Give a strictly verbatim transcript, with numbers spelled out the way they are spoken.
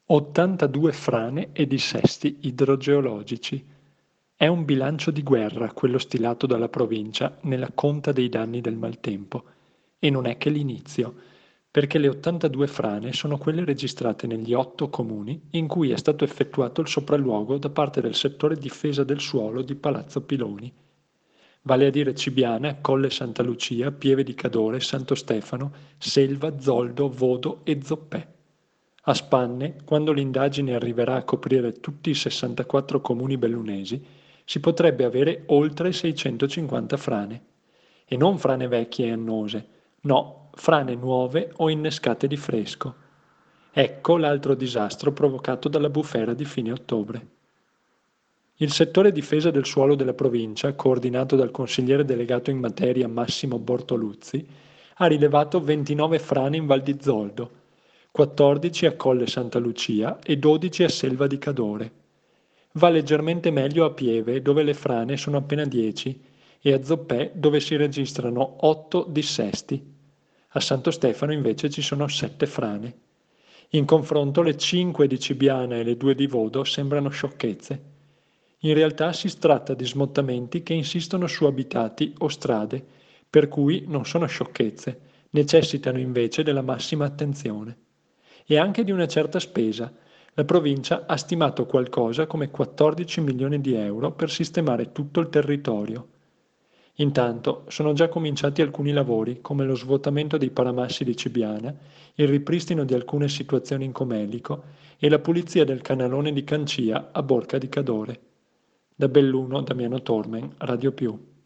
ottantadue frane e dissesti idrogeologici. È un bilancio di guerra quello stilato dalla provincia nella conta dei danni del maltempo. E non è che l'inizio, perché le ottantadue frane sono quelle registrate negli otto comuni in cui è stato effettuato il sopralluogo da parte del settore difesa del suolo di Palazzo Piloni. Vale a dire Cibiana, Colle Santa Lucia, Pieve di Cadore, Santo Stefano, Selva, Zoldo, Vodo e Zoppè. A spanne, quando l'indagine arriverà a coprire tutti i sessantaquattro comuni bellunesi, si potrebbe avere oltre seicentocinquanta frane. E non frane vecchie e annose, no, frane nuove o innescate di fresco. Ecco l'altro disastro provocato dalla bufera di fine ottobre. Il settore difesa del suolo della provincia, coordinato dal consigliere delegato in materia Massimo Bortoluzzi, ha rilevato ventinove frane in Val di Zoldo, quattordici a Colle Santa Lucia e dodici a Selva di Cadore. Va leggermente meglio a Pieve, dove le frane sono appena dieci, e a Zoppè, dove si registrano otto dissesti. A Santo Stefano invece ci sono sette frane. In confronto le cinque di Cibiana e le due di Vodo sembrano sciocchezze. In realtà si tratta di smottamenti che insistono su abitati o strade, per cui non sono sciocchezze, necessitano invece della massima attenzione. E anche di una certa spesa. La provincia ha stimato qualcosa come quattordici milioni di euro per sistemare tutto il territorio. Intanto sono già cominciati alcuni lavori, come lo svuotamento dei paramassi di Cibiana, il ripristino di alcune situazioni in Comelico e la pulizia del canalone di Cancia a Borca di Cadore. Da Belluno, Damiano Tormen, Radio Più.